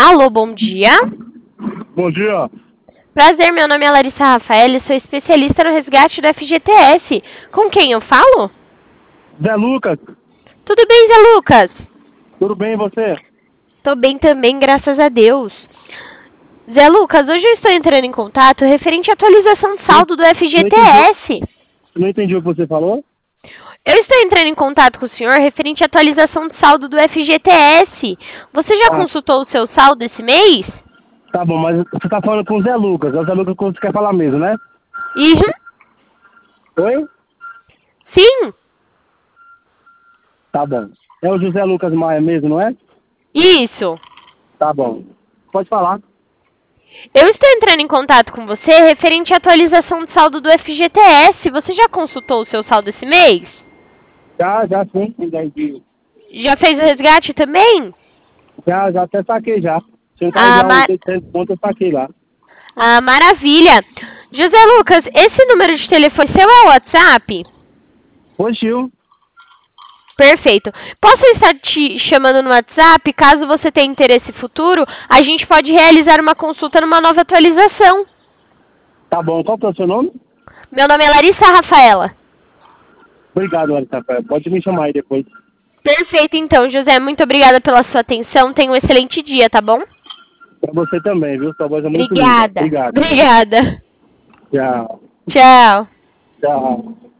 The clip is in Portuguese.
Alô, bom dia. Bom dia. Prazer, meu nome é Larissa Rafael, sou especialista no resgate do FGTS. Com quem eu falo? Zé Lucas, Tudo bem, Zé Lucas? tudo bem e você? Tô bem também, graças a Deus. Zé Lucas, hoje eu estou entrando em contato referente à atualização de saldo do FGTS. Não entendi o que você falou? Eu estou entrando em contato com o senhor referente à atualização de saldo do FGTS. Você já Ah, consultou o seu saldo esse mês? tá bom, mas você tá falando com o Zé Lucas. É o Zé Lucas que você quer falar mesmo, né? Uhum. Oi? Sim, Tá bom. É o José Lucas Maia mesmo, não é? isso. Tá bom. Pode falar. Eu estou entrando em contato com você referente à atualização de saldo do FGTS. Você já consultou o seu saldo esse mês? Já sim, tem 10 dias. Já fez o resgate também? Já até saquei já. Se eu Ah, carregar uns 800 pontos, eu saquei lá. maravilha. José Lucas, esse número de telefone seu é o WhatsApp? Oi, Gil. Perfeito. Posso estar te chamando no WhatsApp? Caso você tenha interesse futuro, a gente pode realizar uma consulta numa nova atualização. Tá bom. Qual que é o seu nome? Meu nome é Larissa Rafaela. Obrigado, Larissa. Pode me chamar aí depois. Perfeito, então, José. Muito obrigada pela sua atenção. Tenha um excelente dia, tá bom? Pra você também, viu? Sua voz é muito linda. Obrigada. Obrigado. Obrigada. Tchau. Tchau. Tchau.